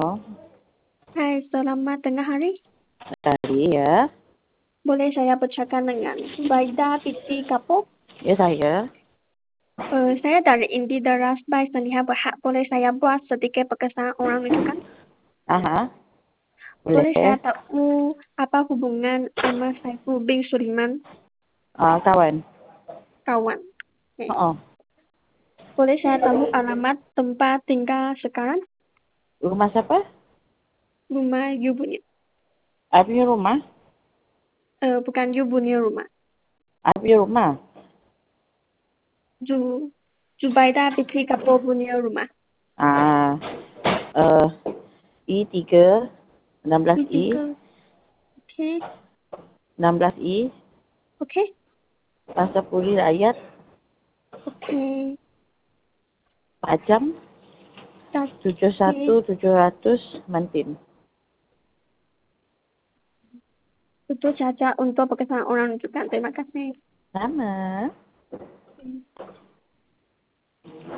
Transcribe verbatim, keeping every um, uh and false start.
Oh, Hai, selamat tengah hari. tadi ya. Boleh saya bercakap dengan Zubaida binti Kapo? Ya saya. Uh, saya dari Indi Deras Baik Seniha Berhak. Boleh saya buat sedikit perkesan orang rujukan? Aha. Boleh saya Boleh. tahu apa hubungan Ahmad Saiful bin Sulaiman, Ah, kawan. kawan? Okay. Oh, Boleh saya tahu alamat tempat tinggal sekarang? rumah siapa? Rumah you punya. I punya rumah. Uh, bukan you punya rumah. I punya rumah. Zu, Zubaida binti Kapo punya rumah. Ah, eh I tiga, enam belas Ini I, tiga. Okay. enam belas I, Okay. Pasar Puri Rakyat, Okay. Pajam, tujuh satu Okay. tujuh ratus Mantin. Itu saja untuk perkesan orang rujukan. Terima kasih. Sama. Hmm.